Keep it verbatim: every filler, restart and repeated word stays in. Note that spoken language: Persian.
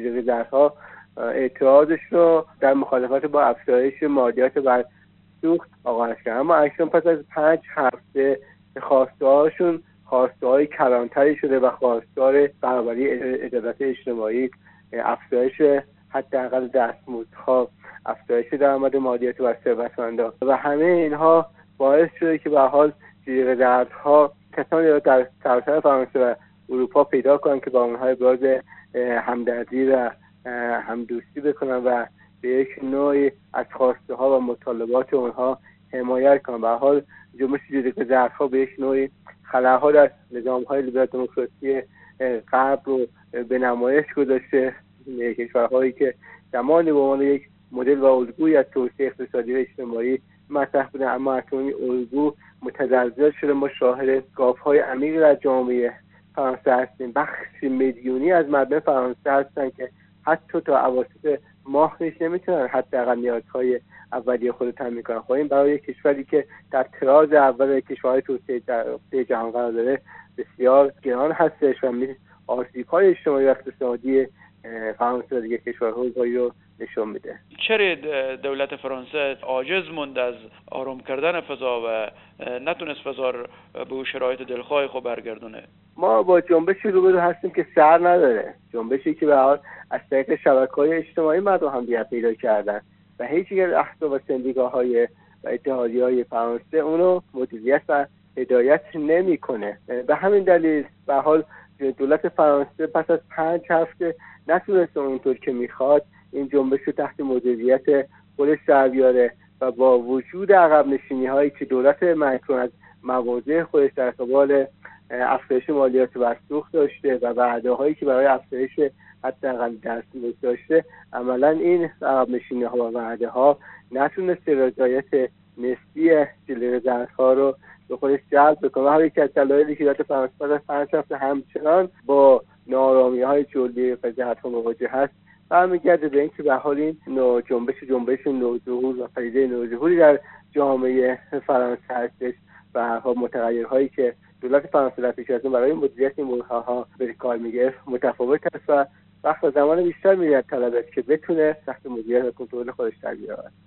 جلیقه ظرف‌ها اعتراضش رو در مخالفت با افزایش مالیات بر سوخت آغاز کرد. اما اکنون پس از پنج هفته خواسته‌هاشون خواسته‌های کلانتری شده و خواستار برابری عدالت اجتماعی، افزایش حداقل دستمزدها، افزایش درآمد مالیات بر ثروتمندان و همه اینها باعث شده که به هر حال جلیقه ظرف‌ها کسانی در سراسر فرانسه و اروپا پیدا کنند که با اونها ابراز همدردی و همدوستی بکنن و به یک نوعی از خواسته ها و مطالبات اونها حمایت کنن. به هر حال جنبش جلیقه ظرف‌ها به یک نوعی خلاها در نظام‌های لیبرال دموکراسی غرب رو به نمایش گذاشته. کشورهایی که زمانی به عنوان یک مدل و الگوی از توسعه اقتصادی و اجتماعی مطرح بودن، اما اکنون الگو متزلزل شده. ما شاهد گاف‌های عمیقی در جامعه فرانسه هستیم. بخش میلیونی از مردم فرانسه هستن که حتی تا اواسط ماه نیش نمیتونن حداقل نیازهای اولیه خود رو تامین کنن. خب این برای یک کشوری که در تراز اول کشورهای توسعه جهان قرار داره بسیار گران هستش و آسیب‌های اجتماعی و اقتصادی فرانسه و دیگه کشورهای اروپایی رو نشون میده. چرا دولت فرانسه عاجز موند از آرام کردن فضا و نتونست فضا به شرایط دلخواه خود برگردونه؟ ما با جنبشی روبرو هستیم که سر نداره، جنبشی که به هر حال از طریق شبکه‌های اجتماعی مردم همدیگر پیدا کردن و هیچ یک از احزاب و سندیکاهای و اتحادیه‌های فرانسه اونو مدیریت و هدایت نمی‌کنه. به همین دلیل به هر حال دولت فرانسه پس از پنج هفته نتونست اونطور که میخواد این جنبش رو تحت مدیریت خودش در بیاره و با وجود عقب نشینی هایی که دولت مکرون از مواضع خودش در قبال افزایش مالیات بر سوخت داشته و وعده هایی که برای افزایش حداقل دستمزد داشته، عملا این عقب نشینی ها و وعده ها نتونست رضایت نسبی جلیقه ظرف‌ها رو به خودش جلب بکنه. هر یک از دلایلی که دولت فرانسه از پنج هفته همچنان با ناآرامی‌های جلیقه ظرف‌ها مواجه هست برمیگرده به اینکه به حال این نوع جنبش جنبش نوظهور و پدیده نوظهوری در جامعه فرانسه هستش و متغیرهایی که دولت فرانسه در پیش از اون برای مدیریت این موضوعها به کار میگرفت متفاوت است و وقت و زمان بیشتر می‌طلبه که بتونه تحت مدیریت و کنترل خودش در بیاره.